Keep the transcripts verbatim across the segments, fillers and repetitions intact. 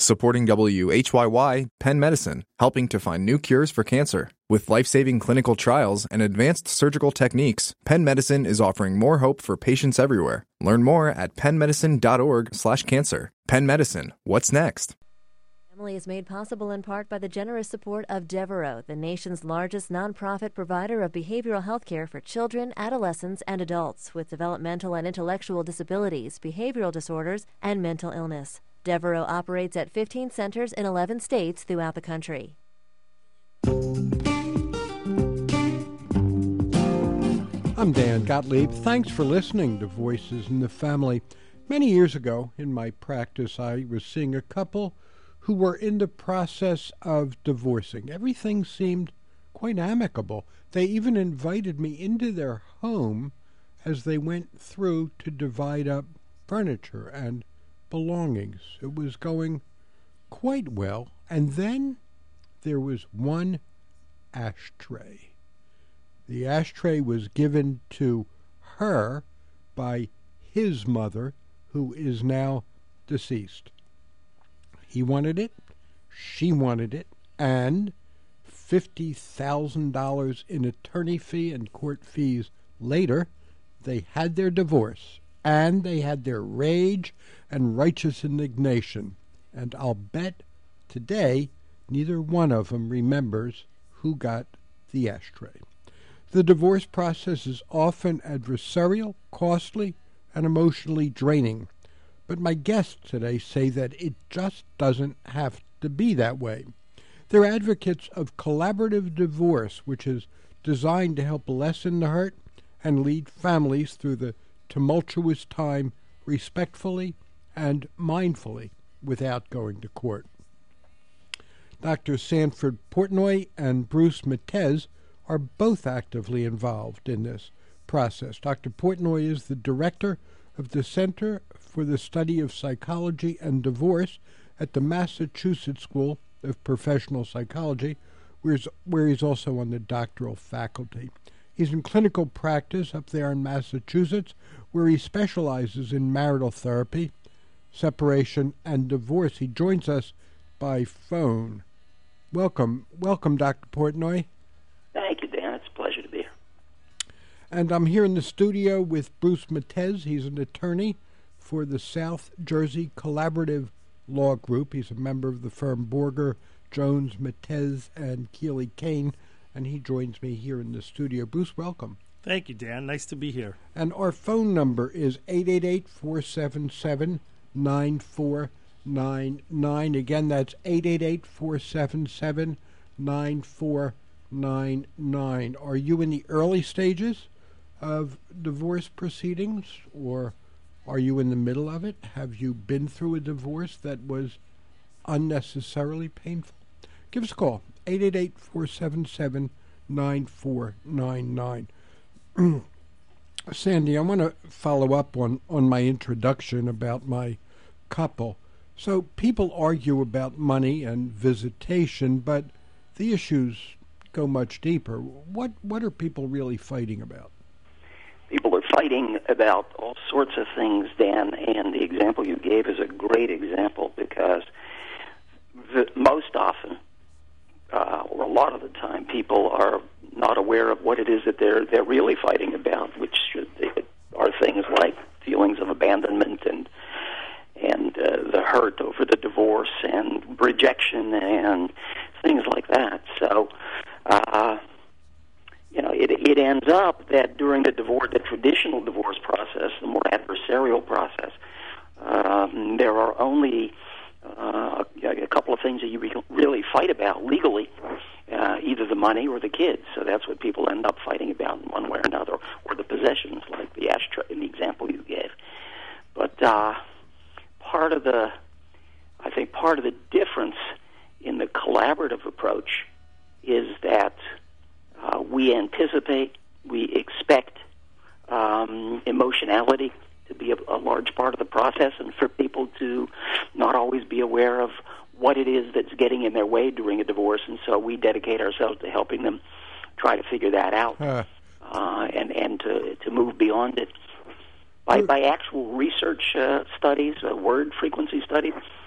Supporting W H Y Y, Penn Medicine, helping to find new cures for cancer. With life-saving clinical trials and advanced surgical techniques, Penn Medicine is offering more hope for patients everywhere. Learn more at pennmedicine.org slash cancer. Penn Medicine, what's next? Family is made possible in part by the generous support of Devereaux, the nation's largest nonprofit provider of behavioral health care for children, adolescents, and adults with developmental and intellectual disabilities, behavioral disorders, and mental illness. Devereaux operates at fifteen centers in eleven states throughout the country. I'm Dan Gottlieb. Thanks for listening to Voices in the Family. Many years ago, in my practice, I was seeing a couple who were in the process of divorcing. Everything seemed quite amicable. They even invited me into their home as they went through to divide up furniture and belongings. It was going quite well. And then there was one ashtray. The ashtray was given to her by his mother, who is now deceased. He wanted it, she wanted it, and fifty thousand dollars in attorney fee and court fees later, they had their divorce, and they had their rage and righteous indignation. And I'll bet today neither one of them remembers who got the ashtray. The divorce process is often adversarial, costly, and emotionally draining. But my guests today say that it just doesn't have to be that way. They're advocates of collaborative divorce, which is designed to help lessen the hurt and lead families through the tumultuous time respectfully and mindfully without going to court. Doctor Sanford Portnoy and Bruce Mettez are both actively involved in this process. Doctor Portnoy is the director of the Center for the Study of Psychology and Divorce at the Massachusetts School of Professional Psychology, where he's also on the doctoral faculty. He's in clinical practice up there in Massachusetts, where he specializes in marital therapy, separation, and divorce. He joins us by phone. Welcome. Welcome, Doctor Portnoy. Thank you, Dan. It's a pleasure to be here. And I'm here in the studio with Bruce Mettez. He's an attorney for the South Jersey Collaborative Law Group. He's a member of the firm Borger, Jones, Mettez, and Keeley Kane, and he joins me here in the studio. Bruce, welcome. Thank you, Dan. Nice to be here. And our phone number is eight eight eight, four seven seven, nine four nine nine. Again, that's eight eight eight, four seven seven, nine four nine nine. Are you in the early stages of divorce proceedings, or are you in the middle of it? Have you been through a divorce that was unnecessarily painful? Give us a call, eight eight eight, four seven seven, nine four nine nine. Sandy, I want to follow up on, on my introduction about my couple. So people argue about money and visitation, but the issues go much deeper. What what are people really fighting about? People are fighting about all sorts of things, Dan, and the example you gave is a great example because the, most often, uh, or a lot of the time, people are not aware of what it is that they're they're really fighting about, which are things like feelings of abandonment and and uh, the hurt over the divorce and rejection and things like that. So, uh, you know, it it ends up that during the divorce, the traditional divorce process, the more adversarial process, um, there are only uh, a, a couple of things that you re- really fight about legally, uh, either the money or the kids. So that's what people end up fighting about in one way or another, or the possessions, like the ashtray in the example you gave. But uh, part of the, I think part of the difference in the collaborative approach is that uh, we anticipate, we expect um, emotionality to be a, a large part of the process, and for people to not always be aware of what it is that's getting in their way during a divorce, and so we dedicate ourselves to helping them try to figure that out uh. Uh, and, and to, to move beyond it. By, by actual research uh, studies, uh, word frequency studies,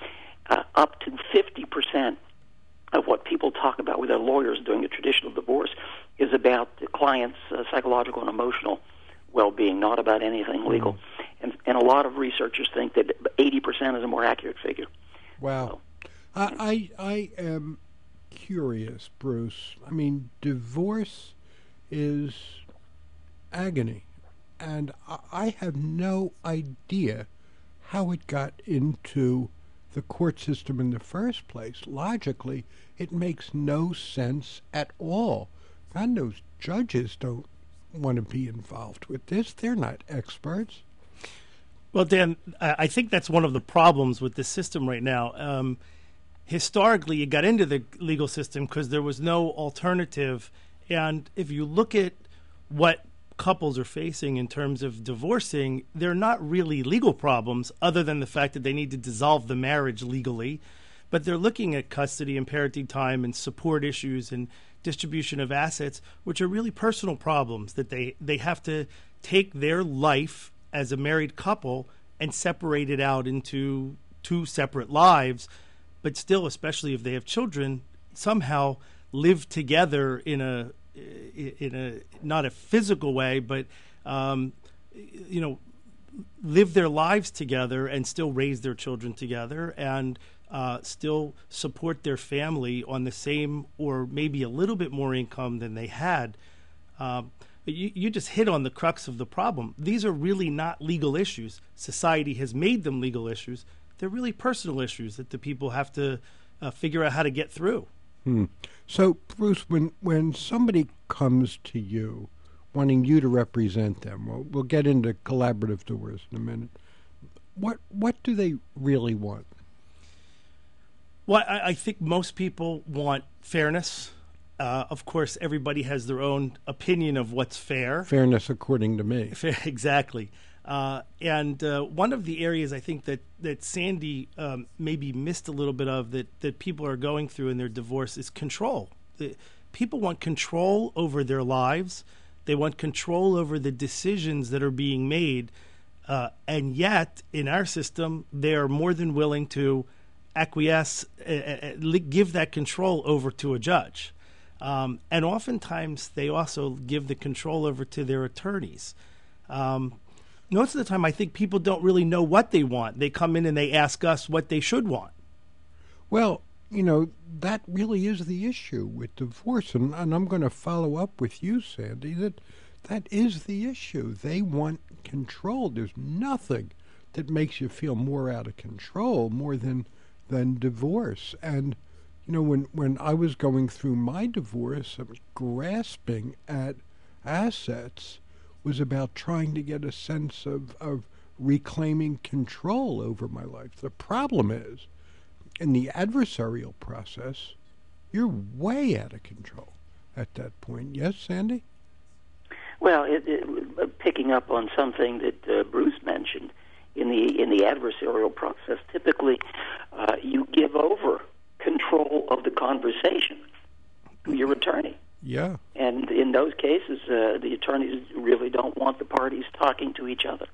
uh, up to fifty percent of what people talk about with their lawyers during a traditional divorce is about the client's uh, psychological and emotional well-being, not about anything legal. Mm-hmm. And, and a lot of researchers think that eighty percent is a more accurate figure. Wow. So, I, I I am curious, Bruce. I mean, divorce is agony, and I, I have no idea how it got into the court system in the first place. Logically, it makes no sense at all. God knows judges don't want to be involved with this. They're not experts. Well, Dan, I think that's one of the problems with the system right now. Um, historically, it got into the legal system because there was no alternative. And if you look at what couples are facing in terms of divorcing, they're not really legal problems other than the fact that they need to dissolve the marriage legally. But they're looking at custody and parenting time and support issues and distribution of assets, which are really personal problems that they, they have to take their life as a married couple and separate it out into two separate lives, but still, especially if they have children, somehow live together in a in a not a physical way, but um, you know, live their lives together and still raise their children together and uh, still support their family on the same or maybe a little bit more income than they had. Um, You, you just hit on the crux of the problem. These are really not legal issues. Society has made them legal issues. They're really personal issues that the people have to uh, figure out how to get through. Hmm. So, Bruce, when, when somebody comes to you wanting you to represent them, we'll, we'll get into collaborative divorce in a minute, what, what do they really want? Well, I, I think most people want fairness. Uh, of course, everybody has their own opinion of what's fair. Fairness according to me. Fair, exactly. Uh, and uh, one of the areas I think that, that Sandy um, maybe missed a little bit of that, that people are going through in their divorce is control. The, people want control over their lives. They want control over the decisions that are being made. Uh, and yet, in our system, they are more than willing to acquiesce, uh, uh, give that control over to a judge. Um, and oftentimes, they also give the control over to their attorneys. Um, most of the time, I think people don't really know what they want. They come in and they ask us what they should want. Well, you know, that really is the issue with divorce. And, and I'm going to follow up with you, Sandy, that that is the issue. They want control. There's nothing that makes you feel more out of control more than than divorce. And you know, when, when I was going through my divorce, I was grasping at assets was about trying to get a sense of, of reclaiming control over my life. The problem is, in the adversarial process, you're way out of control at that point. Yes, Sandy? Well, it, it, picking up on something that uh, Bruce mentioned, in the in the adversarial process, typically uh, you give over control of the conversation to your attorney. Yeah. And in those cases, uh, the attorneys really don't want the parties talking to each other.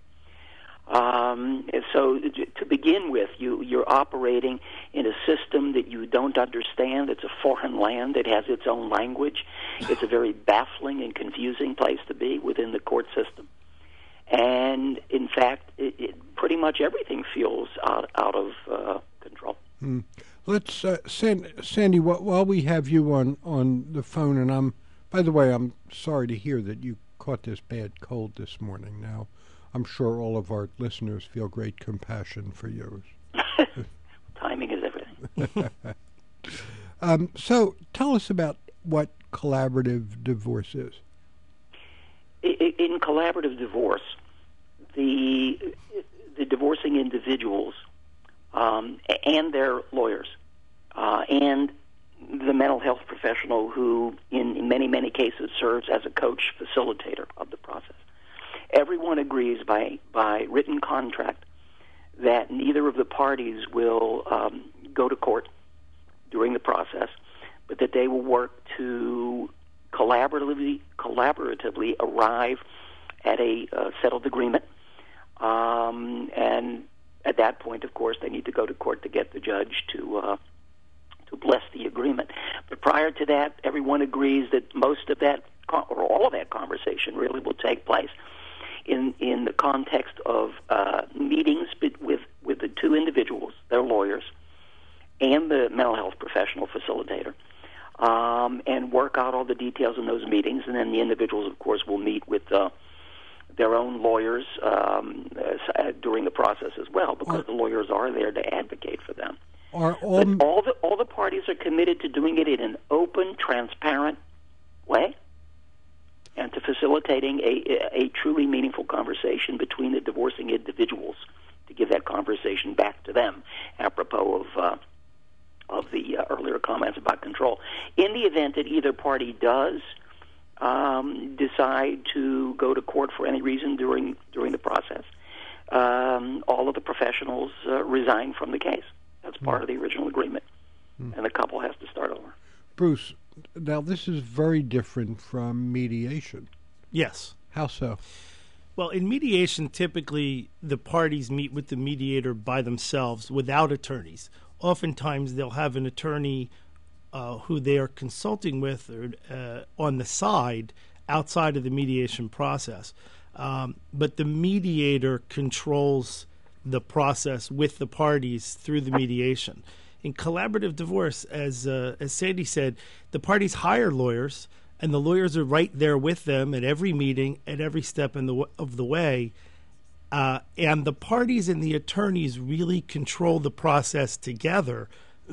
Um, and so to begin with, you, you're operating in a system that you don't understand. It's a foreign land. It has its own language. It's a very baffling and confusing place to be within the court system. And, in fact, it, it, pretty much everything feels out, out of uh, control. Hmm. Let's, uh, Sandy, Sandy, while we have you on, on the phone, and I'm, by the way, I'm sorry to hear that you caught this bad cold this morning. Now, I'm sure all of our listeners feel great compassion for you. Timing is everything. um, so, tell us about what collaborative divorce is. In collaborative divorce, the the divorcing individuals um, and their lawyers uh, and the mental health professional who, in, in many, many cases, serves as a coach facilitator of the process, everyone agrees by, by written contract that neither of the parties will um, go to court during the process, but that they will work to collaboratively collaboratively arrive at a uh, settled agreement, um, and at that point, of course, they need to go to court to get the judge to uh, to bless the agreement. But prior to that, everyone agrees that most of that, or all of that conversation really will take place in in the context of uh, meetings with, with the two individuals, their lawyers, and the mental health professional facilitator, um, and work out all the details in those meetings. And then the individuals, of course, will meet with uh, their own lawyers um, uh, during the process as well, because the lawyers are there to advocate for them. Are all, but all the all the parties are committed to doing it in an open, transparent way, and to facilitating a, a truly meaningful conversation between the divorcing individuals to give that conversation back to them, apropos of uh, of the uh, earlier comments about control. In the event that either party does um, decide to go to court for any reason during during the process, um, all of the professionals uh, resign from the case. That's part mm. of the original agreement, mm. and the couple has to start over. Bruce, now this is very different from mediation. Yes. How so? Well, in mediation, typically the parties meet with the mediator by themselves without attorneys. Oftentimes they'll have an attorney uh, who they are consulting with or, uh, on the side outside of the mediation process. Um, but the mediator controls the process with the parties through the mediation. In collaborative divorce, as uh, as Sandy said, the parties hire lawyers, and the lawyers are right there with them at every meeting, at every step in the w- of the way. Uh, and the parties and the attorneys really control the process together.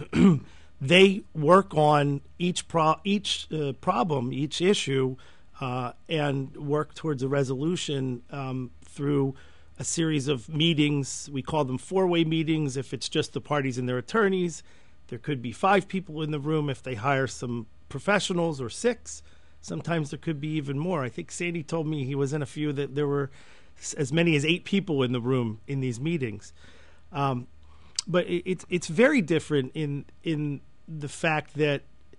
They work on each pro- each uh, problem, each issue, uh, and work towards a resolution um, through a series of meetings. We call them four-way meetings if it's just the parties and their attorneys. There could be five people in the room if they hire some professionals, or six. Sometimes there could be even more. I think Sandy told me he was in a few that there were as many as eight people in the room in these meetings. Um, but it, it's it's very different in in the fact that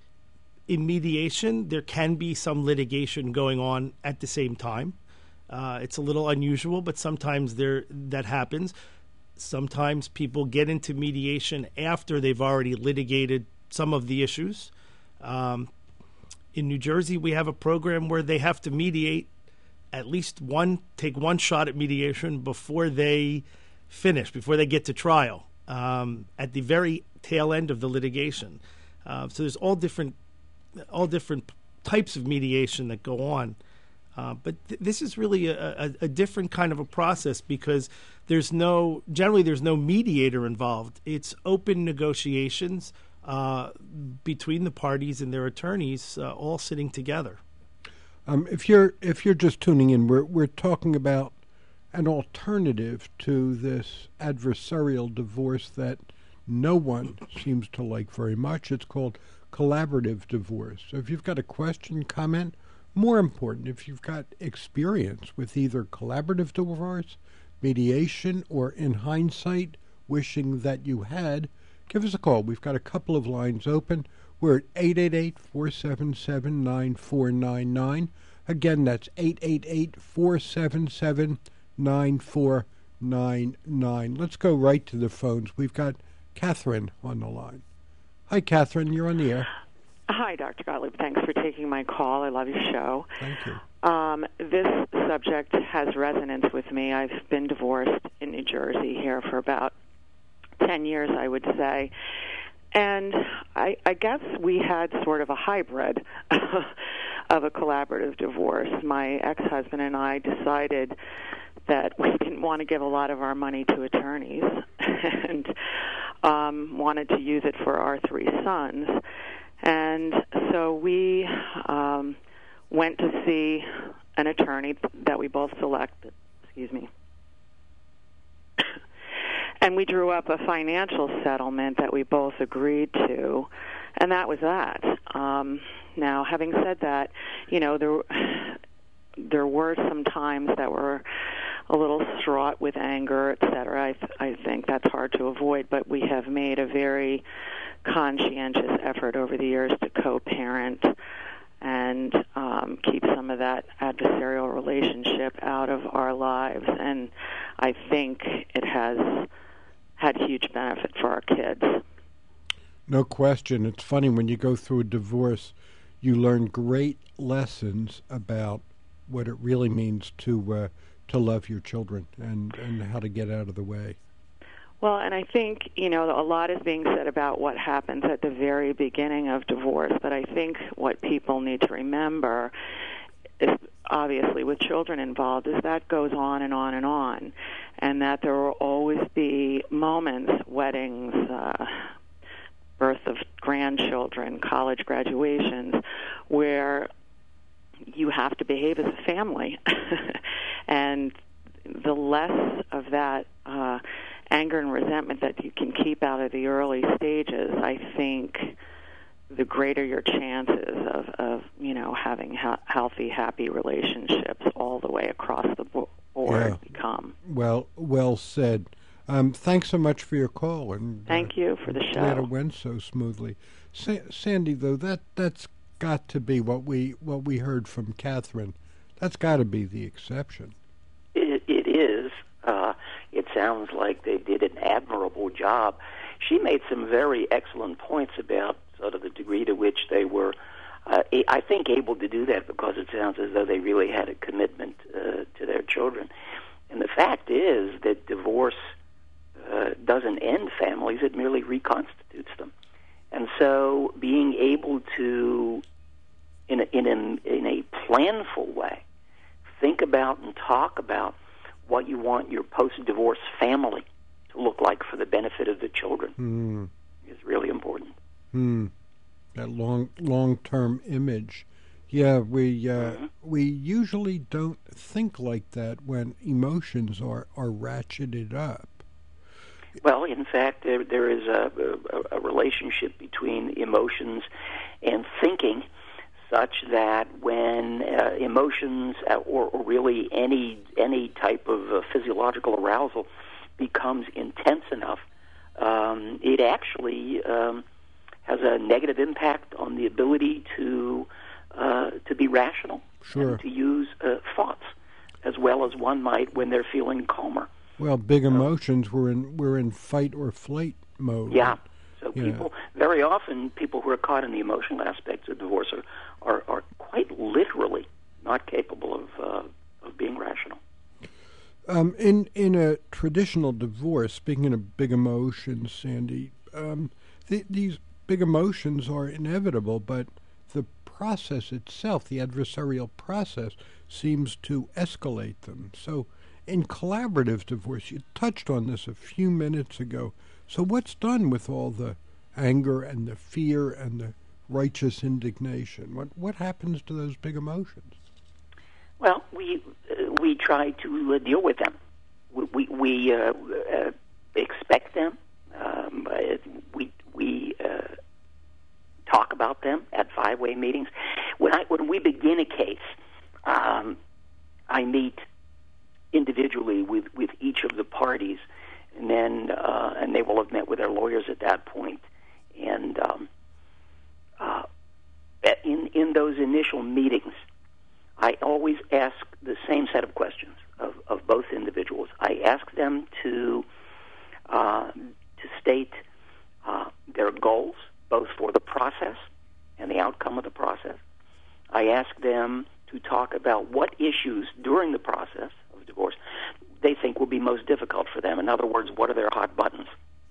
in mediation there can be some litigation going on at the same time. Uh, it's a little unusual, but sometimes there that happens. Sometimes people get into mediation after they've already litigated some of the issues. Um, in New Jersey, we have a program where they have to mediate at least one, take one shot at mediation before they finish, before they get to trial, um, at the very tail end of the litigation. Uh, so there's all different, all different types of mediation that go on. Uh, but th- this is really a, a, a different kind of a process because there's no, generally there's no mediator involved. It's open negotiations uh, between the parties and their attorneys, uh, all sitting together. Um, if you're if you're just tuning in, we're we're talking about an alternative to this adversarial divorce that no one seems to like very much. It's called collaborative divorce. So if you've got a question, comment. More important, if you've got experience with either collaborative divorce, mediation, or in hindsight, wishing that you had, give us a call. We've got a couple of lines open. We're at eight eight eight, four seven seven, nine four nine nine. Again, that's eight eight eight, four seven seven, nine four nine nine. Let's go right to the phones. We've got Catherine on the line. Hi, Catherine. You're on the air. Hi, Doctor Gottlieb. Thanks for taking my call. I love your show. Thank you. Um, this subject has resonance with me. I've been divorced in New Jersey here for about ten years, I would say. And I, I guess we had sort of a hybrid of a collaborative divorce. My ex-husband and I decided that we didn't want to give a lot of our money to attorneys and um, wanted to use it for our three sons. And so we um, went to see an attorney that we both selected. Excuse me. And we drew up a financial settlement that we both agreed to, and that was that. Um, now, having said that, you know, there there were some times that were a little fraught with anger, et cetera. I, th- I think that's hard to avoid, but we have made a very conscientious effort over the years to co-parent and um, keep some of that adversarial relationship out of our lives. And I think it has had huge benefit for our kids. No question. It's funny, when you go through a divorce, you learn great lessons about what it really means to uh, to love your children and, and how to get out of the way. Well, and I think, you know, a lot is being said about what happens at the very beginning of divorce, but I think what people need to remember is, obviously with children involved, is that goes on and on and on, and that there will always be moments, weddings, uh, birth of grandchildren, college graduations, where you have to behave as a family. And the less of that uh, anger and resentment that you can keep out of the early stages, I think the greater your chances of, of you know, having ha- healthy, happy relationships all the way across the board yeah. become. Well, well said. Um, thanks so much for your call. And Thank uh, you for the show. Glad it went so smoothly. Sa- Sandy, though, that that's got to be what we what we heard from Catherine. That's got to be the exception. It, it is. Uh, it sounds like they did an admirable job. She made some very excellent points about sort of the degree to which they were, uh, I think, able to do that, because it sounds as though they really had a commitment uh, to their children. And the fact is that divorce uh, doesn't end families, it merely reconstitutes them. And so being able to, in a, in a, in a planful way, think about and talk about what you want your post-divorce family to look like for the benefit of the children mm. is really important. Mm. That long, long-term image. Yeah, we uh, mm-hmm. we usually don't think like that when emotions are, are ratcheted up. Well, in fact, there, there is a, a, a relationship between emotions and thinking, such that when uh, emotions uh, or, or really any any type of uh, physiological arousal becomes intense enough, um, it actually um, has a negative impact on the ability to uh, to be rational, sure. and to use uh, thoughts as well as one might when they're feeling calmer. Well, big emotions, we're in we're in fight or flight mode. Yeah. So yeah. people, very often, people who are caught in the emotional aspects of divorce are, are, are quite literally not capable of uh, of being rational. Um, in in a traditional divorce, speaking of big emotions, Sandy, um, th- these big emotions are inevitable, but the process itself, the adversarial process, seems to escalate them. So in collaborative divorce, you touched on this a few minutes ago. So what's done with all the anger and the fear and the righteous indignation? What what happens to those big emotions? Well, we uh, we try to uh, deal with them. We we, we uh, uh, expect them. Um, uh, we we uh, talk about them at five-way meetings. When I when we begin a case, um, I meet individually with, with each of the parties, and then uh, and they will have met with their lawyers at that point. And um, uh, in in those initial meetings, I always ask the same set of questions of, of both individuals. I ask them to uh, to state uh, their goals, both for the process and the outcome of the process. I ask them to talk about what issues during the process of divorce they think will be most difficult for them. In other words, what are their hot buttons?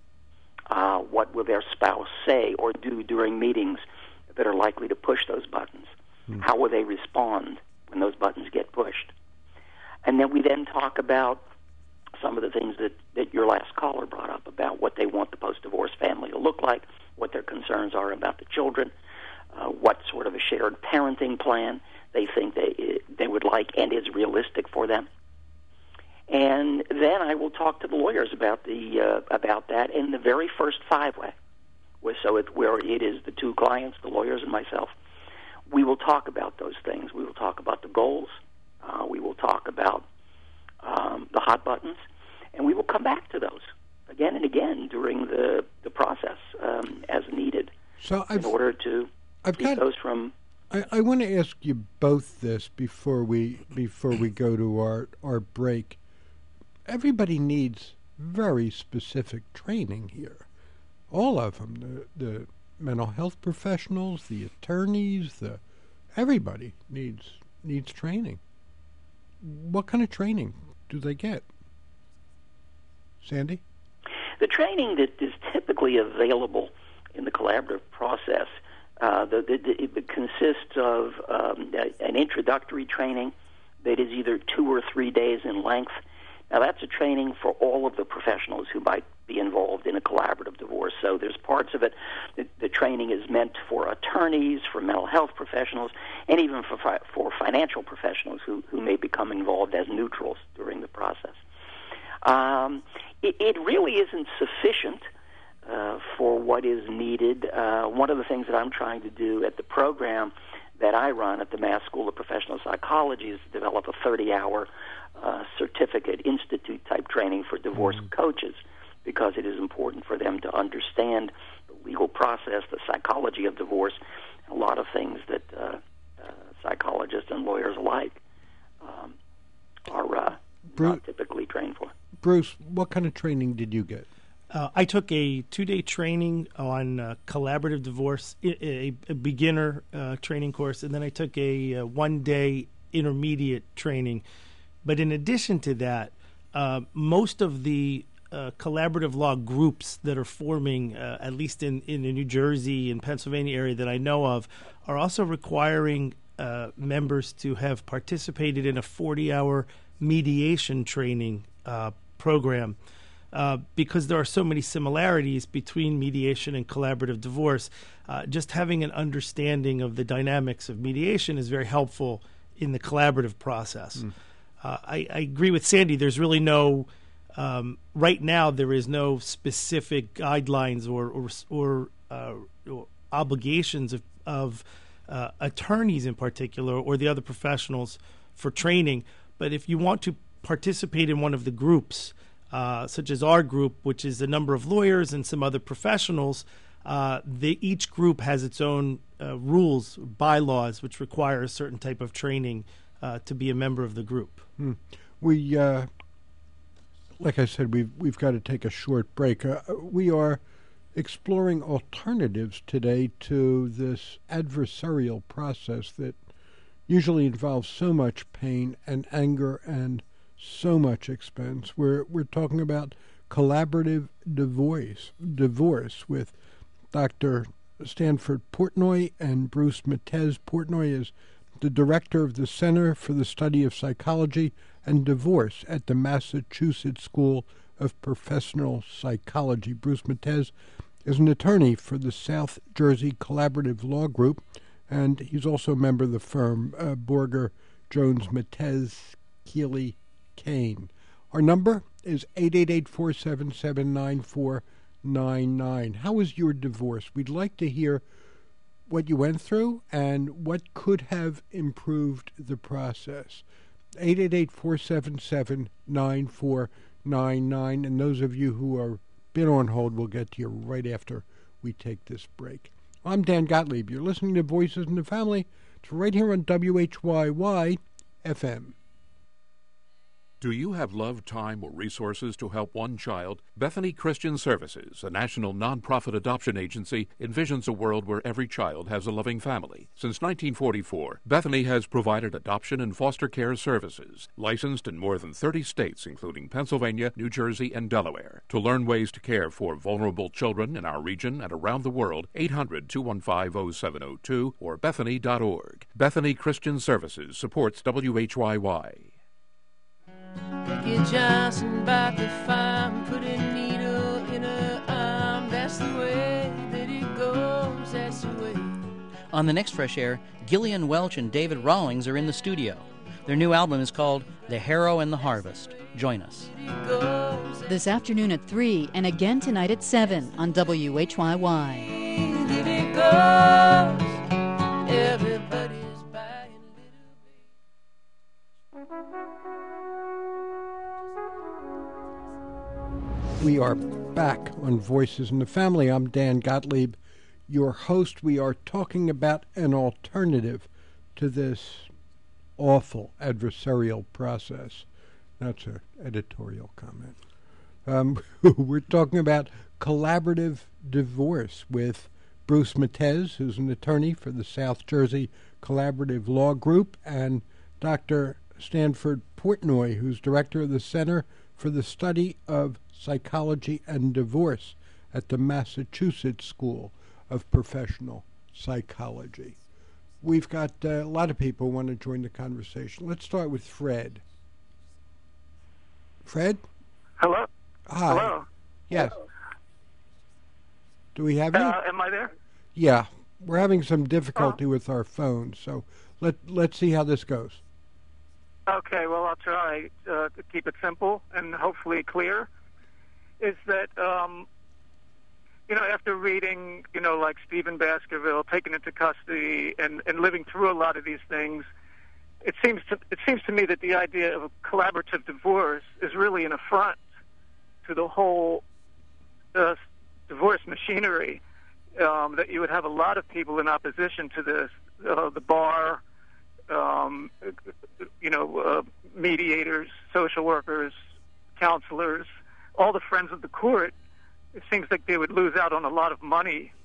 Uh, what will their spouse say or do during meetings that are likely to push those buttons? Mm. How will they respond when those buttons get pushed? And then we then talk about some of the things that, that your last caller brought up about what they want the post-divorce family to look like, what their concerns are about the children, uh, what sort of a shared parenting plan they think they they would like and is realistic for them. And then I will talk to the lawyers about the uh, about that in the very first five-way, where so it, where it is the two clients, the lawyers, and myself. We will talk about those things. We will talk about the goals. Uh, we will talk about um, the hot buttons, and we will come back to those again and again during the the process um, as needed, so I've, in order to I've keep got, those from. I, I want to ask you both this before we before we go to our our break. Everybody needs very specific training here. All of them, the, the mental health professionals, the attorneys, the everybody needs needs training. What kind of training do they get? Sandy? The training that is typically available in the collaborative process, uh, the, the, the, it consists of um, an introductory training that is either two or three days in length. Now, that's a training for all of the professionals who might be involved in a collaborative divorce. So there's parts of it, the, the training is meant for attorneys, for mental health professionals, and even for fi- for financial professionals who, who may become involved as neutrals during the process. Um, it, it really isn't sufficient uh, for what is needed. Uh, one of the things that I'm trying to do at the program that I run at the Mass School of Professional Psychology is to develop a thirty-hour uh, certificate institute-type training for divorce mm-hmm. coaches, because it is important for them to understand the legal process, the psychology of divorce, a lot of things that uh, uh, psychologists and lawyers alike um, are uh, Bruce, not typically trained for. Bruce, what kind of training did you get? Uh, I took a two-day training on uh, collaborative divorce, a, a beginner uh, training course, and then I took a, a one-day intermediate training. But in addition to that, uh, most of the uh, collaborative law groups that are forming, uh, at least in, in the New Jersey and Pennsylvania area that I know of, are also requiring uh, members to have participated in a forty-hour mediation training uh, program. Uh, because there are so many similarities between mediation and collaborative divorce, uh, just having an understanding of the dynamics of mediation is very helpful in the collaborative process. Mm. Uh, I, I agree with Sandy. There's really no, um, right now, there is no specific guidelines or or, or, uh, or obligations of, of uh, attorneys in particular or the other professionals for training. But if you want to participate in one of the groups, Uh, such as our group, which is a number of lawyers and some other professionals, uh, they, each group has its own uh, rules, bylaws, which require a certain type of training uh, to be a member of the group. Hmm. We, uh, like I said, we've we've got to take a short break. Uh, we are exploring alternatives today to this adversarial process that usually involves so much pain and anger and so much expense. We're we're talking about collaborative divorce divorce with Doctor Stanford Portnoy and Bruce Mattez. Portnoy is the director of the Center for the Study of Psychology and Divorce at the Massachusetts School of Professional Psychology. Bruce Mattez is an attorney for the South Jersey Collaborative Law Group, and he's also a member of the firm uh, Borger, Jones, Mattez, Keeley, Kane. Our number is eight eight eight, four seven seven, nine four nine nine. How was your divorce? We'd like to hear what you went through and what could have improved the process. eight eight eight, four seven seven, nine four nine nine. And those of you who are been on hold, we'll get to you right after we take this break. I'm Dan Gottlieb. You're listening to Voices in the Family. It's right here on W H Y Y F M. Do you have love, time, or resources to help one child? Bethany Christian Services, a national nonprofit adoption agency, envisions a world where every child has a loving family. Since nineteen forty-four, Bethany has provided adoption and foster care services, licensed in more than thirty states, including Pennsylvania, New Jersey, and Delaware. To learn ways to care for vulnerable children in our region and around the world, eight hundred, two one five, oh seven oh two or bethany dot org. Bethany Christian Services supports W H Y Y. Becky Johnson bought the farm, put a needle in her arm. That's the way that it goes, that's the way. On the next Fresh Air, Gillian Welch and David Rawlings are in the studio. Their new album is called The Harrow and the Harvest. Join us. This afternoon at three and again tonight at seven on W H Y Y. It goes, everybody's buying little bit. We are back on Voices in the Family. I'm Dan Gottlieb, your host. We are talking about an alternative to this awful adversarial process. That's an editorial comment. Um, we're talking about collaborative divorce with Bruce Matez, who's an attorney for the South Jersey Collaborative Law Group, and Doctor Stanford Portnoy, who's director of the Center for the Study of Psychology and Divorce at the Massachusetts School of Professional Psychology. We've got uh, a lot of people who want to join the conversation. Let's start with Fred. Fred? Hello? Hi. Hello? Yes. Do we have you? Uh, am I there? Yeah. We're having some difficulty oh. with our phones, so let, let's see how this goes. Okay, well, I'll try uh, to keep it simple and hopefully clear. Is that, um, you know, after reading, you know, like Stephen Baskerville, taken into custody and, and living through a lot of these things, it seems to it seems to me that the idea of a collaborative divorce is really an affront to the whole uh, divorce machinery. Um, that you would have a lot of people in opposition to this, uh, the bar, um, you know, uh, mediators, social workers, counselors, all the friends of the court. It seems like they would lose out on a lot of money.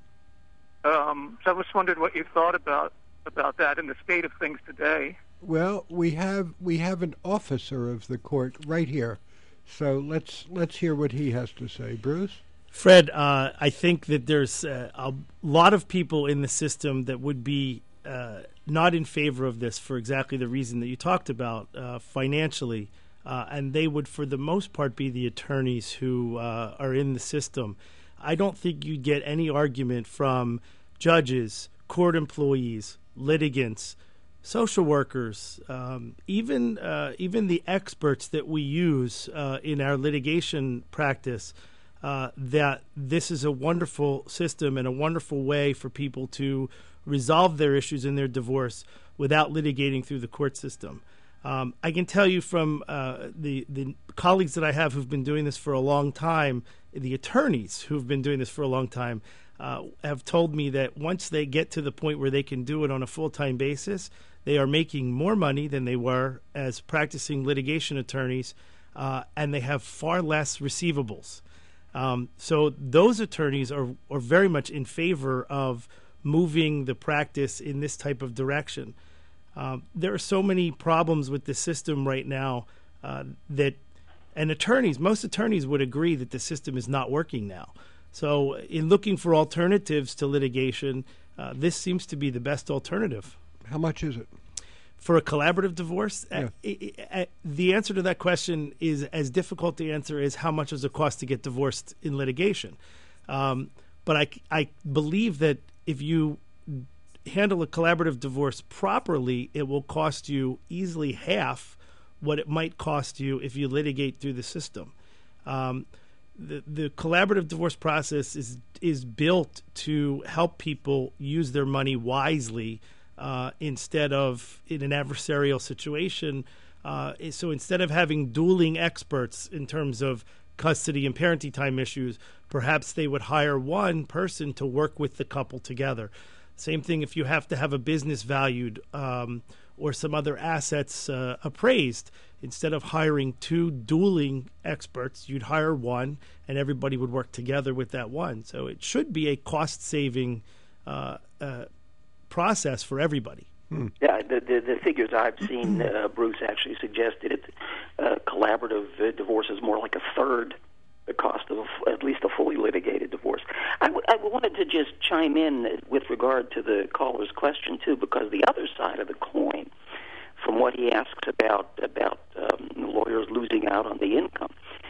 Um, so I just wondered what you thought about about that in the state of things today. Well, we have we have an officer of the court right here, so let's let's hear what he has to say. Bruce? Fred, uh, I think that there's uh, a lot of people in the system that would be uh, not in favor of this for exactly the reason that you talked about, uh, financially. Uh, and they would, for the most part, be the attorneys who uh, are in the system. I don't think you'd get any argument from judges, court employees, litigants, social workers, um, even uh, even the experts that we use uh, in our litigation practice, uh, that this is a wonderful system and a wonderful way for people to resolve their issues in their divorce without litigating through the court system. Um, I can tell you from uh, the, the colleagues that I have who've been doing this for a long time, the attorneys who've been doing this for a long time, uh, have told me that once they get to the point where they can do it on a full-time basis, they are making more money than they were as practicing litigation attorneys, uh, and they have far less receivables. Um, so those attorneys are, are very much in favor of moving the practice in this type of direction. Um, there are so many problems with the system right now uh, that, and attorneys, most attorneys would agree that the system is not working now. So in looking for alternatives to litigation, uh, this seems to be the best alternative. How much is it? For a collaborative divorce, Yeah. uh, uh, the answer to that question is as difficult to answer as how much does it cost to get divorced in litigation. Um, but I, I believe that if you handle a collaborative divorce properly, it will cost you easily half what it might cost you if you litigate through the system. Um, the, the collaborative divorce process is is built to help people use their money wisely uh, instead of in an adversarial situation. Uh, so instead of having dueling experts in terms of custody and parenting time issues, perhaps they would hire one person to work with the couple together. Same thing if you have to have a business valued um, or some other assets uh, appraised. Instead of hiring two dueling experts, you'd hire one, and everybody would work together with that one. So it should be a cost-saving uh, uh, process for everybody. Hmm. Yeah, the, the the figures I've seen, uh, Bruce actually suggested it. Uh, collaborative uh, divorce is more like a third the cost of a, at least a fully litigated divorce. I, w- I wanted to just chime in with regard to the caller's question too, because the other side of the coin, from what he asks about about um, lawyers losing out on the income,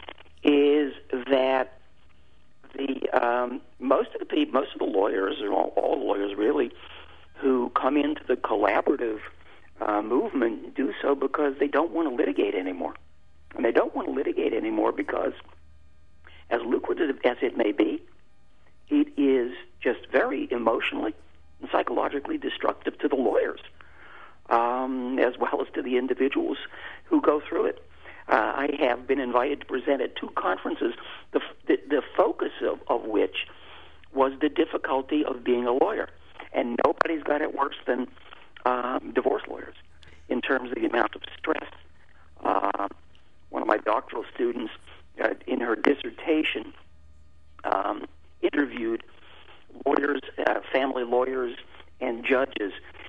is that the um, most of the people, most of the lawyers, or all, all lawyers really, who come into the collaborative uh, movement do so because they don't want to litigate anymore, and they don't want to litigate anymore because, as lucrative as it may be, it is just very emotionally and psychologically destructive to the lawyers, um, as well as to the individuals who go through it. Uh, I have been invited to present at two conferences, the, the, the focus of, of which was the difficulty of being a lawyer. And nobody's got it worse than um, divorce lawyers in terms of the amount of stress. Uh, one of my doctoral students uh, in her dissertation, um, interviewed lawyers, uh, family lawyers, and judges,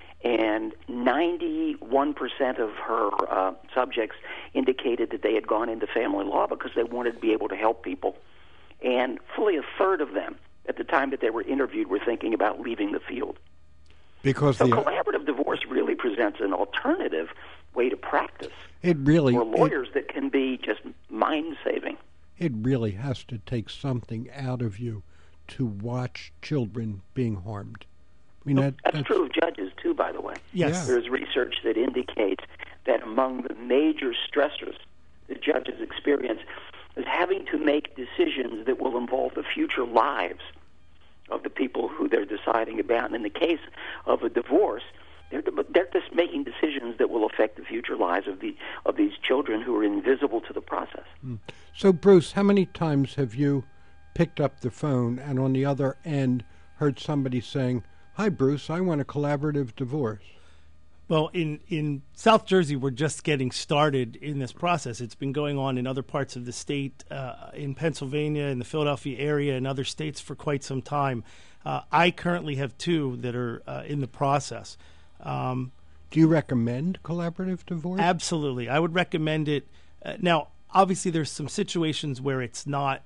and ninety-one percent of her uh, subjects indicated that they had gone into family law because they wanted to be able to help people. And fully a third of them, at the time that they were interviewed, were thinking about leaving the field. Because so the, collaborative divorce really presents an alternative way to practice. It really for lawyers it, that can be just mind-saving. It really has to take something out of you to watch children being harmed. I mean, that, that's, that's true of judges, too, by the way. Yes. There's research that indicates that among the major stressors that judges experience is having to make decisions that will involve the future lives of the people who they're deciding about. And in the case of a divorce, they're, they're just making decisions that will affect the future lives of the of these children who are invisible to the process. Mm. So, Bruce, how many times have you picked up the phone and on the other end heard somebody saying, "Hi, Bruce, I want a collaborative divorce"? Well, in, in South Jersey, we're just getting started in this process. It's been going on in other parts of the state, uh, in Pennsylvania, in the Philadelphia area, and other states for quite some time. Uh, I currently have two that are uh, in the process. Um, Do you recommend collaborative divorce? Absolutely. I would recommend it. Uh, now, obviously, there's some situations where it's not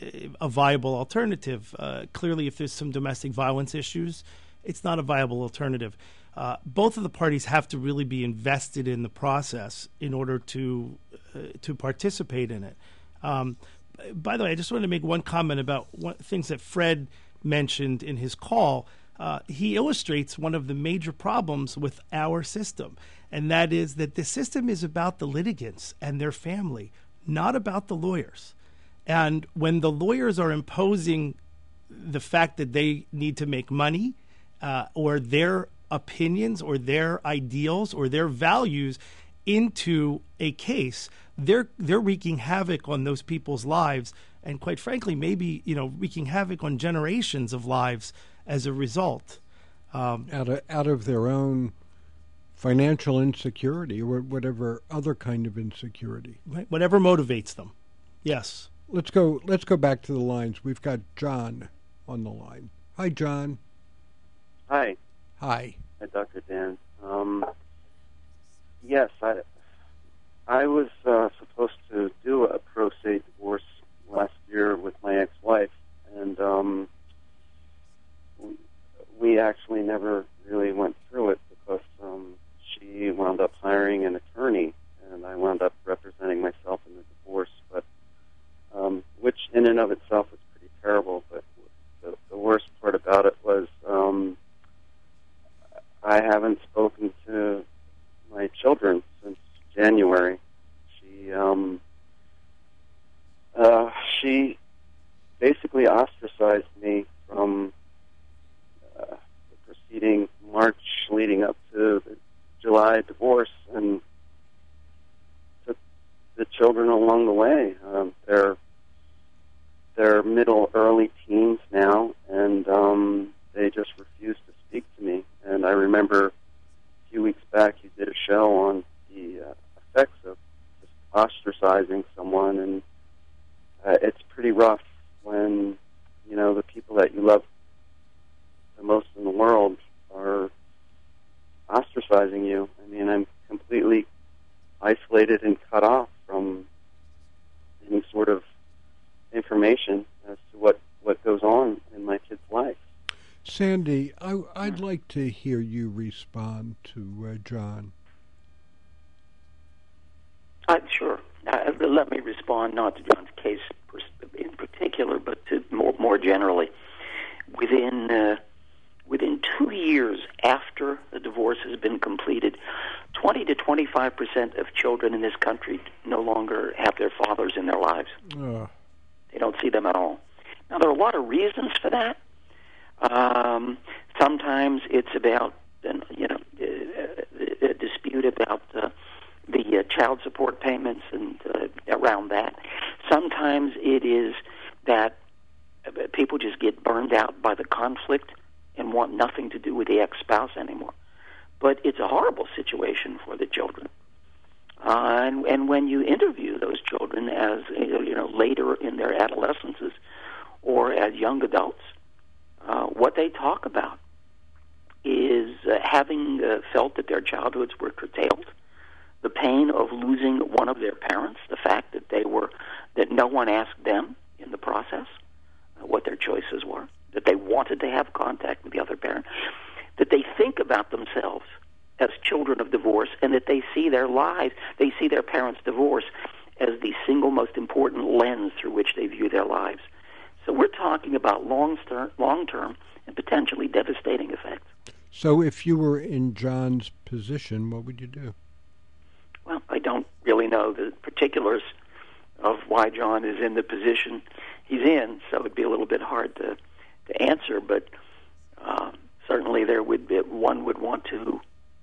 a viable alternative. Uh, clearly, if there's some domestic violence issues, it's not a viable alternative. Uh, both of the parties have to really be invested in the process in order to uh, to participate in it. Um, by the way, I just wanted to make one comment about one, things that Fred mentioned in his call. Uh, he illustrates one of the major problems with our system, and that is that the system is about the litigants and their family, not about the lawyers. And when the lawyers are imposing the fact that they need to make money uh, or their opinions or their ideals or their values into a case, they're they're wreaking havoc on those people's lives, and quite frankly, maybe you know wreaking havoc on generations of lives as a result. Um, out of out of their own financial insecurity or whatever other kind of insecurity, right, whatever motivates them. Yes. Let's go. Let's go back to the lines. We've got John on the line. Hi, John. Hi. Hi. Hi, Doctor Dan. Um, yes, I I was uh, supposed to do a pro se divorce last year with my ex-wife, and um, we actually never really went through it because um, she wound up hiring an attorney, and I wound up representing myself in the divorce, but um, which in and of itself was pretty terrible. But the, the worst part about it was um, I haven't spoken to my children since January. She um, uh, she basically ostracized me from uh, the preceding March leading up to the July divorce, and took the children along the way. Um, they're they're middle, early teens now, and um, they just refuse to speak to me. And I remember a few weeks back you did a show on the uh, effects of just ostracizing someone, and uh, it's pretty rough when, you know, the people that you love the most in the world are ostracizing you. I mean, I'm completely isolated and cut off from any sort of information as to what, what goes on in my kid's life. Sandy, I, I'd like to hear you respond to uh, John. Uh, sure. Uh, let me respond not to John's case in particular, but to more, more generally. Within uh, within two years after the divorce has been completed, twenty to twenty-five percent of children in this country no longer have their fathers in their lives. Uh. They don't see them at all. Now, there are a lot of reasons for that. Um, sometimes it's about, you know, a, a dispute about uh, the uh, child support payments and uh, around that. Sometimes it is that people just get burned out by the conflict and want nothing to do with the ex-spouse anymore. But it's a horrible situation for the children. Uh, and, and when you interview those children as, you know, later in their adolescences or as young adults, uh, what they talk about is uh, having uh, felt that their childhoods were curtailed, the pain of losing one of their parents, the fact that they were, that no one asked them in the process uh, what their choices were, that they wanted to have contact with the other parent, that they think about themselves as children of divorce, and that they see their lives, they see their parents' divorce as the single most important lens through which they view their lives. So we're talking about long-term, long-term and potentially devastating effects. So if you were in John's position, what would you do? Well, I don't really know the particulars of why John is in the position he's in, so it would be a little bit hard to, to answer, but uh, certainly there would be, one would want to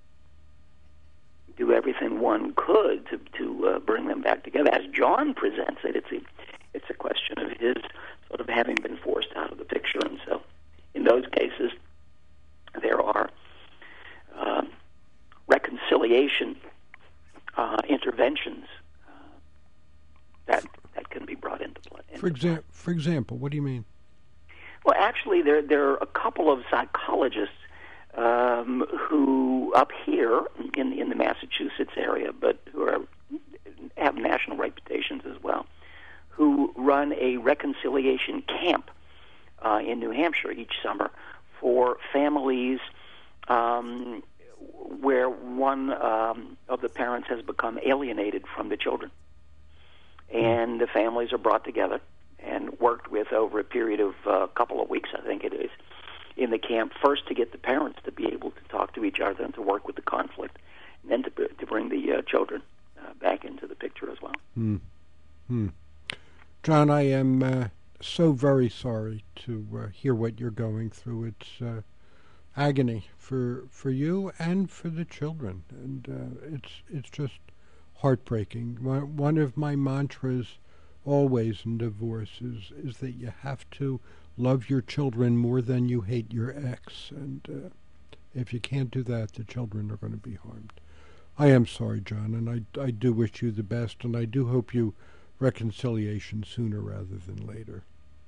do everything one could to, to uh, bring them back together. As John presents it, it's a, it's a question of his sort of having been forced out of the picture, and so in those cases there are uh, reconciliation uh, interventions uh, that that can be brought into play. For, exa- for example, what do you mean? Well, actually, there there are a couple of psychologists um, who up here in in the Massachusetts area, but who are have national reputations as well, who run a reconciliation camp uh, in New Hampshire each summer for families um, where one um, of the parents has become alienated from the children. And the families are brought together and worked with over a period of a uh, couple of weeks, I think it is, in the camp, first to get the parents to be able to talk to each other and to work with the conflict, and then to, to bring the uh, children uh, back into the picture as well. Hmm. Hmm. John, I am uh, so very sorry to uh, hear what you're going through. It's uh, agony for for you and for the children, and uh, it's it's just heartbreaking. One, one of my mantras always in divorce is, is that you have to love your children more than you hate your ex, and uh, if you can't do that, the children are going to be harmed. I am sorry, John, and I, I do wish you the best, and I do hope you reconciliation sooner rather than later.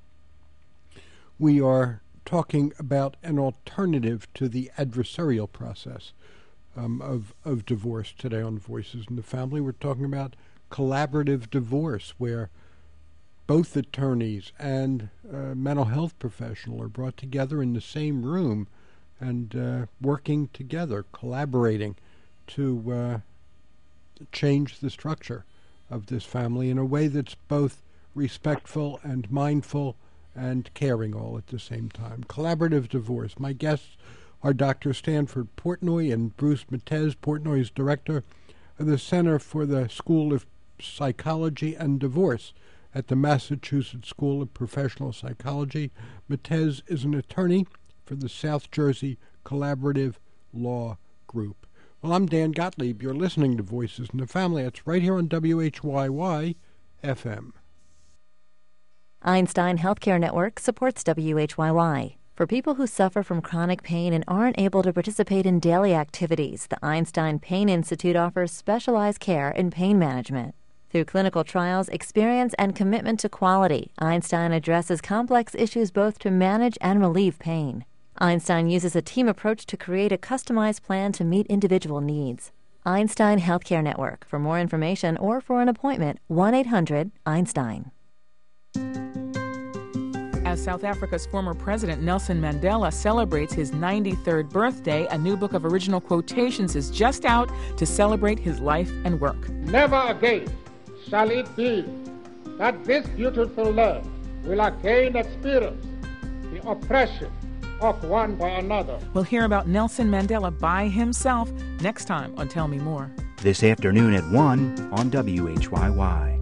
We are talking about an alternative to the adversarial process um, of, of divorce today on Voices in the Family. We're talking about collaborative divorce, where both attorneys and uh, mental health professional are brought together in the same room and uh, working together, collaborating to uh, change the structure of this family in a way that's both respectful and mindful and caring all at the same time. Collaborative divorce. My guests are Doctor Stanford Portnoy and Bruce Mattez. Portnoy is director of the Center for the School of Psychology and Divorce at the Massachusetts School of Professional Psychology. Mattez is an attorney for the South Jersey Collaborative Law Group. Well, I'm Dan Gottlieb. You're listening to Voices in the Family. It's right here on W H Y Y F M. Einstein Healthcare Network supports W H Y Y. For people who suffer from chronic pain and aren't able to participate in daily activities, the Einstein Pain Institute offers specialized care in pain management. Through clinical trials, experience, and commitment to quality, Einstein addresses complex issues both to manage and relieve pain. Einstein uses a team approach to create a customized plan to meet individual needs. Einstein Healthcare Network. For more information or for an appointment, one eight hundred Einstein. As South Africa's former president Nelson Mandela celebrates his ninety-third birthday, a new book of original quotations is just out to celebrate his life and work. Never again shall it be that this beautiful land will again experience the oppression of one by another. We'll hear about Nelson Mandela by himself next time on Tell Me More. This afternoon at one on W H Y Y.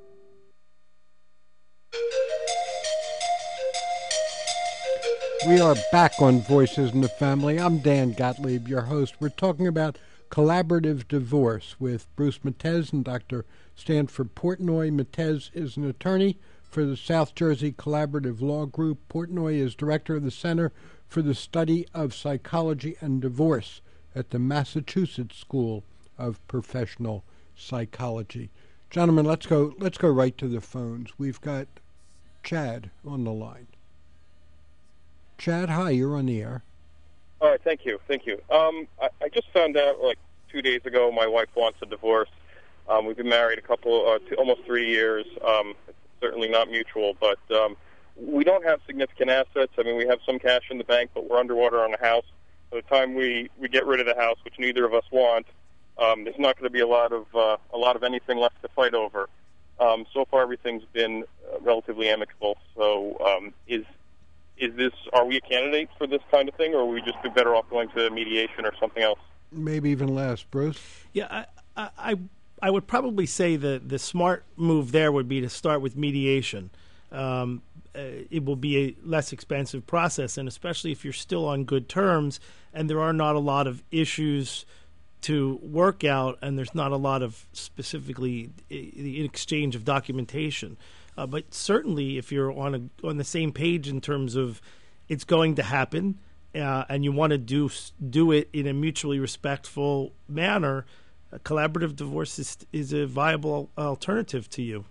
We are back on Voices in the Family. I'm Dan Gottlieb, your host. We're talking about collaborative divorce with Bruce Mattez and Doctor Stanford Portnoy. Mattez is an attorney for the South Jersey Collaborative Law Group. Portnoy is director of the Center for the Study of Psychology and Divorce at the Massachusetts School of Professional psychology. Gentlemen, let's go let's go right to the phones. We've got Chad on the line. Chad, hi, you're on the air. All right, thank you, thank you. Um, I, I just found out like two days ago my wife wants a divorce. Um, we've been married a couple, uh, two, almost three years. Um, it's certainly not mutual, but um, we don't have significant assets. I mean, we have some cash in the bank, but we're underwater on the house. By the time we, we get rid of the house, which neither of us want, um, there's not going to be a lot of uh, a lot of anything left to fight over. Um, so far, everything's been uh, relatively amicable. So, um, is is this? Are we a candidate for this kind of thing, or are we just be better off going to mediation or something else? Maybe even less, Bruce. Yeah, I, I, I would probably say that the smart move there would be to start with mediation. Um, uh, it will be a less expensive process, and especially if you're still on good terms and there are not a lot of issues to work out, and there's not a lot of specifically the exchange of documentation. Uh, but certainly, if you're on a, on the same page in terms of it's going to happen, uh, and you want to do do it in a mutually respectful manner, a collaborative divorce is, is a viable alternative to you.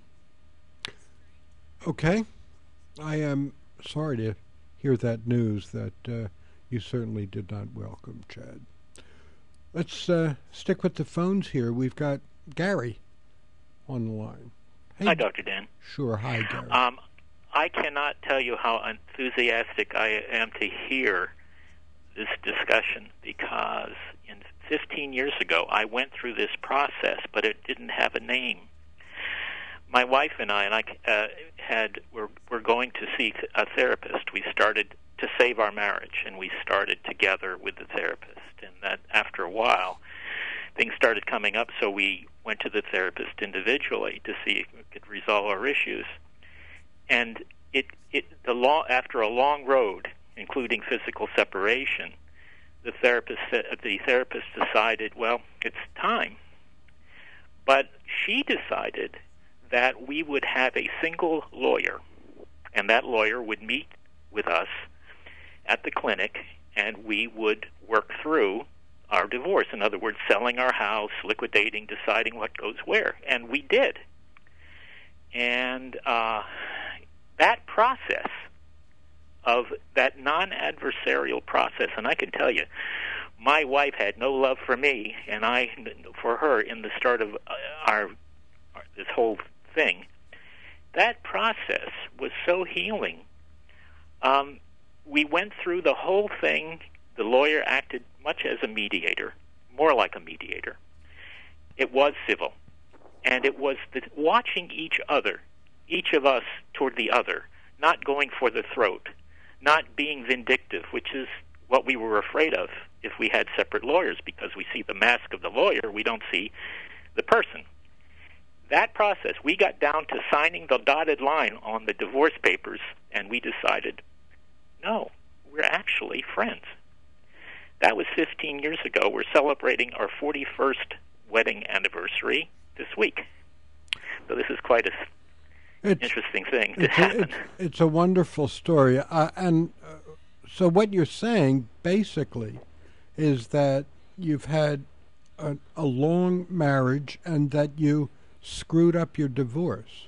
Okay, I am sorry to hear that news that uh, you certainly did not welcome, Chad. Let's uh, stick with the phones here. We've got Gary on the line. Hey, hi, Doctor Dan. Sure, hi, Gary. Um, I cannot tell you how enthusiastic I am to hear this discussion, because in fifteen years ago I went through this process, but it didn't have a name. My wife and I and I uh, had were were going to see a therapist. We started to save our marriage, and we started together with the therapist. And that after a while, things started coming up, so we went to the therapist individually to see if we could resolve our issues. And it it the law after a long road, including physical separation, the therapist the therapist decided, well, it's time. But she decided that we would have a single lawyer, and that lawyer would meet with us at the clinic, and we would work through our divorce. In other words, selling our house, liquidating, deciding what goes where. And we did. And uh, that process of that non-adversarial process, and I can tell you, my wife had no love for me, and I for her in the start of our, our this whole thing. That process was so healing. Um, we went through the whole thing. The lawyer acted much as a mediator, more like a mediator. It was civil, and it was the, watching each other, each of us toward the other, not going for the throat, not being vindictive, which is what we were afraid of if we had separate lawyers, because we see the mask of the lawyer, we don't see the person. That process, we got down to signing the dotted line on the divorce papers, and we decided, no, we're actually friends. That was fifteen years ago. We're celebrating our forty-first wedding anniversary this week. So this is quite an interesting thing to it's happen. A, it's, it's a wonderful story. Uh, and uh, so what you're saying, basically, is that you've had a, a long marriage and that you screwed up your divorce.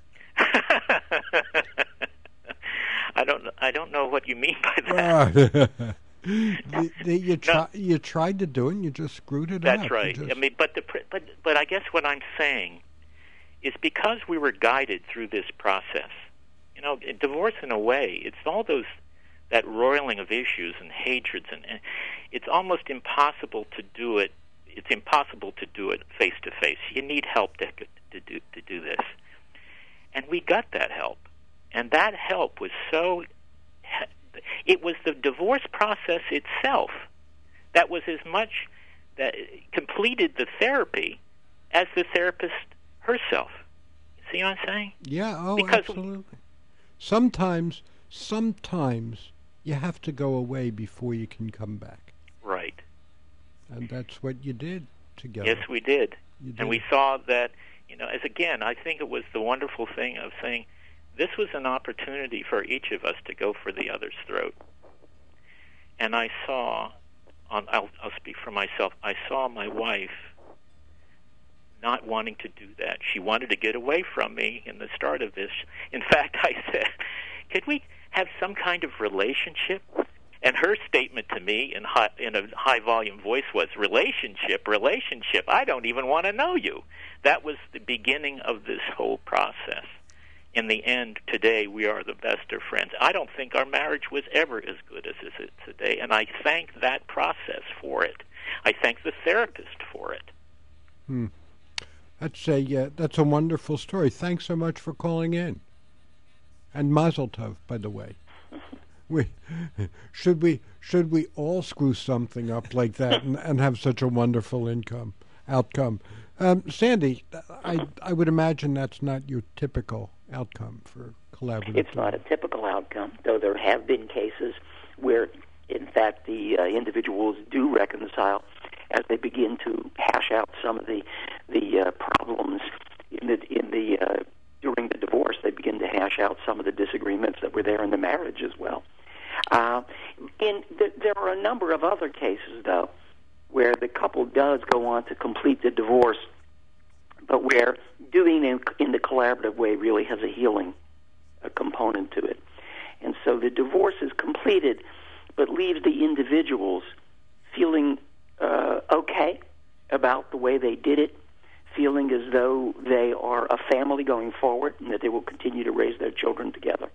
I don't. I don't know what you mean by that. Uh, the, the, you, try, no. you tried to do it, and you just screwed it That's up. That's right. Just... I mean, but the but but I guess what I'm saying is because we were guided through this process. You know, divorce in a way, it's all those that roiling of issues and hatreds, and, and it's almost impossible to do it. It's impossible to do it face to face. You need help to to do to do this, and we got that help. And that help was so, it was the divorce process itself that was as much, that completed the therapy as the therapist herself. See what I'm saying? Yeah, oh, because absolutely. Sometimes, sometimes you have to go away before you can come back. Right. And that's what you did together. Yes, we did. did. And we saw that, you know, as again, I think it was the wonderful thing of saying, this was an opportunity for each of us to go for the other's throat. And I saw, on, I'll, I'll speak for myself, I saw my wife not wanting to do that. She wanted to get away from me in the start of this. In fact, I said, could we have some kind of relationship? And her statement to me in high, in a high-volume voice was, relationship, relationship, I don't even want to know you. That was the beginning of this whole process. In the end, today, we are the best of friends. I don't think our marriage was ever as good as it is today, and I thank that process for it. I thank the therapist for it. Hmm. That's a, uh, that's a wonderful story. Thanks so much for calling in. And Mazel Tov, by the way. We should we should we all screw something up like that and, and have such a wonderful income outcome? Um, Sandy, I I would imagine that's not your typical outcome for collaborative. It's not a typical outcome, though there have been cases where, in fact, the uh, individuals do reconcile as they begin to hash out some of the the uh, problems in the in the uh, during the divorce. They begin to hash out some of the disagreements that were there in the marriage as well. Uh, and th- there are a number of other cases, though, where the couple does go on to complete the divorce, but where doing it in the collaborative way really has a healing a component to it. And so the divorce is completed, but leaves the individuals feeling uh, okay about the way they did it, feeling as though they are a family going forward and that they will continue to raise their children together.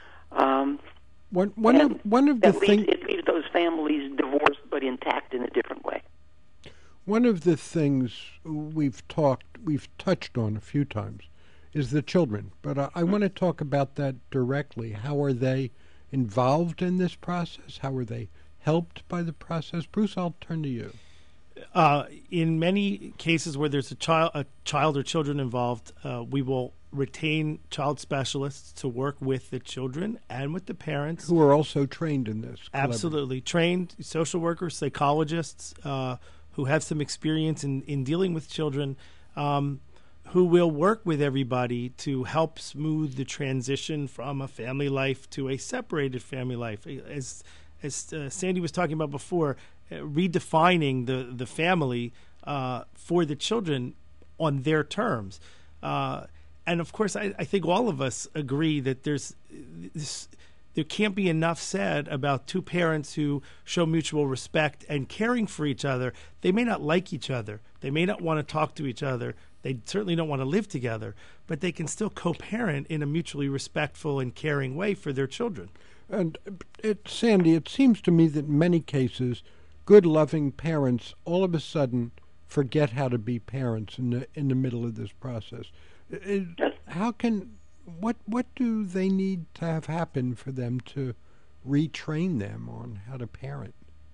Um, one one of one of the things it leaves those families divorced but intact in a different way. One of the things we've talked, we've touched on a few times, is the children. But I, I want to talk about that directly. How are they involved in this process? How are they helped by the process? Bruce, I'll turn to you. Uh, in many cases where there's a child, a child or children involved, uh, we will retain child specialists to work with the children and with the parents, who are also trained in this. Absolutely trained social workers, psychologists uh, who have some experience in, in dealing with children, um, who will work with everybody to help smooth the transition from a family life to a separated family life. As as uh, Sandy was talking about before, uh, redefining the the family uh, for the children on their terms. Uh, and of course, I, I think all of us agree that there's this, there can't be enough said about two parents who show mutual respect and caring for each other. They may not like each other. They may not want to talk to each other. They certainly don't want to live together, but they can still co-parent in a mutually respectful and caring way for their children. And it, Sandy, it seems to me that in many cases, good, loving parents all of a sudden forget how to be parents in the in the middle of this process. It, how can what what do they need to have happen for them to retrain them on how to parent?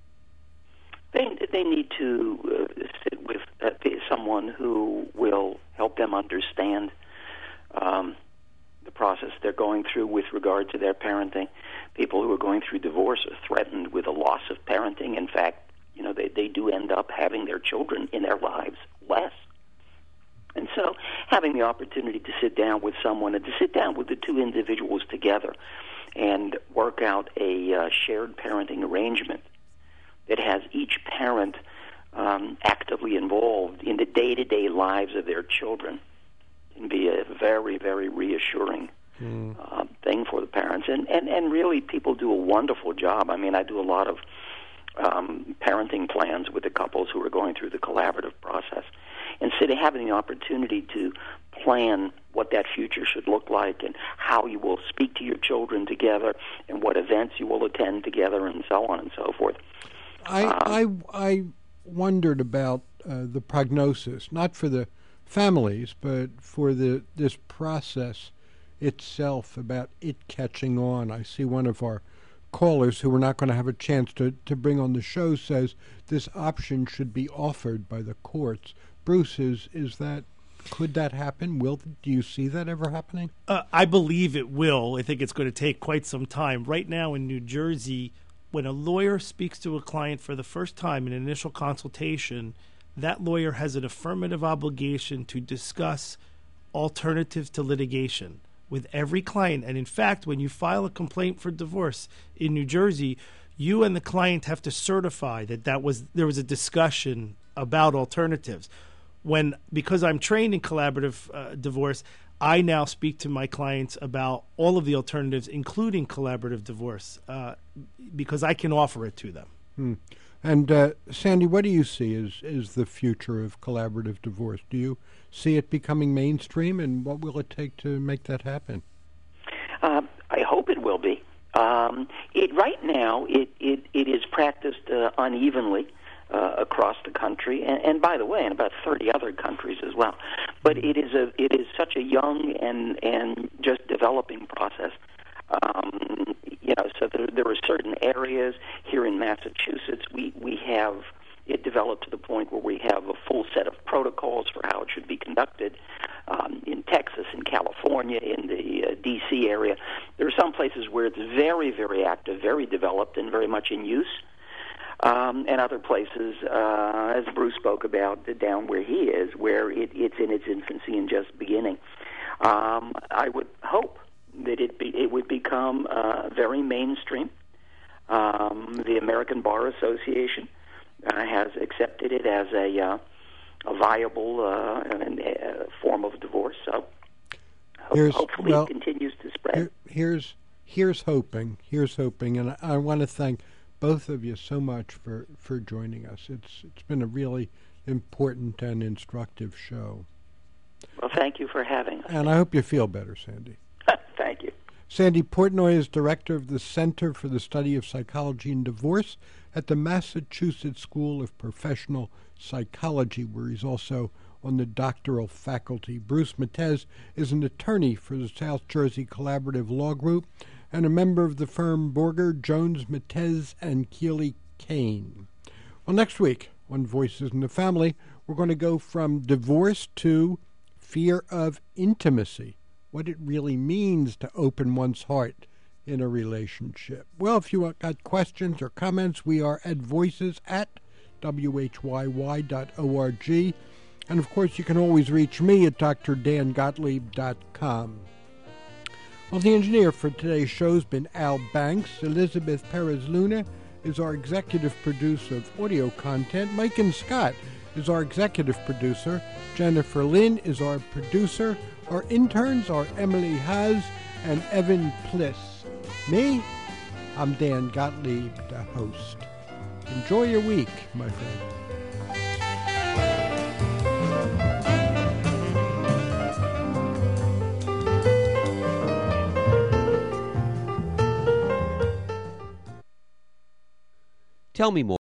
They they need to uh, sit with uh, someone who will help them understand um, the process they're going through with regard to their parenting. People who are going through divorce are threatened with a loss of parenting. In fact, you know, they, they do end up having their children in their lives less. And so having the opportunity to sit down with someone and to sit down with the two individuals together and work out a uh, shared parenting arrangement that has each parent um, actively involved in the day-to-day lives of their children can be a very, very reassuring mm. uh, thing for the parents. And, and, and really, people do a wonderful job. I mean, I do a lot of um, parenting plans with the couples who are going through the collaborative process. Instead of having the opportunity to plan what that future should look like and how you will speak to your children together and what events you will attend together and so on and so forth. I um, I, I wondered about uh, the prognosis, not for the families, but for the this process itself, about it catching on. I see one of our callers who we're not going to have a chance to, to bring on the show says this option should be offered by the courts. Bruce, is is that could that happen? Will do you see that ever happening? Uh, I believe it will. I think it's going to take quite some time. Right now in New Jersey, when a lawyer speaks to a client for the first time in an initial consultation, that lawyer has an affirmative obligation to discuss alternatives to litigation with every client. And in fact, when you file a complaint for divorce in New Jersey, you and the client have to certify that that was there was a discussion about alternatives. when, because I'm trained in collaborative uh, divorce, I now speak to my clients about all of the alternatives, including collaborative divorce, uh, because I can offer it to them. Hmm. And uh, Sandy, what do you see as, as the future of collaborative divorce? Do you see it becoming mainstream, and what will it take to make that happen? Uh, I hope it will be. Um, it right now it it, it is practiced uh, unevenly uh, across the country, and, and by the way, in about thirty other countries as well. But it is a it is such a young and and just developing process. Um, you know, so there, there are certain areas here in Massachusetts. We we have it developed to the point where we have a full set of protocols for how it should be conducted. Um, in Texas, in California, in the uh, D C area, there are some places where it's very, very active, very developed, and very much in use. Um, and other places, uh, as Bruce spoke about, down where he is, where it, it's in its infancy and just beginning. Um, I would hope that it be, it would become uh, very mainstream. Um, the American Bar Association uh, has accepted it as a uh, a viable uh, and, uh, form of divorce. So ho- hopefully well, it continues to spread. Here, here's here's hoping. Here's hoping, and I, I want to thank both of you so much for, for joining us. It's it's been a really important and instructive show. Well, thank you for having us. And I hope you feel better, Sandy. Thank you. Sandy Portnoy is director of the Center for the Study of Psychology and Divorce at the Massachusetts School of Professional Psychology, where he's also on the doctoral faculty. Bruce Mattez is an attorney for the South Jersey Collaborative Law Group and a member of the firm Borger, Jones, Mattez, and Keeley Kane. Well, next week on Voices in the Family, we're going to go from divorce to fear of intimacy, what it really means to open one's heart in a relationship. Well, if you got questions or comments, we are at voices at w h y y dot org. And, of course, you can always reach me at d r dan gottlieb dot com. Well, the engineer for today's show has been Al Banks. Elizabeth Perez-Luna is our executive producer of audio content. Mike and Scott is our executive producer. Jennifer Lynn is our producer. Our interns are Emily Haas and Evan Pliss. Me, I'm Dan Gottlieb, the host. Enjoy your week, my friend. Tell me more.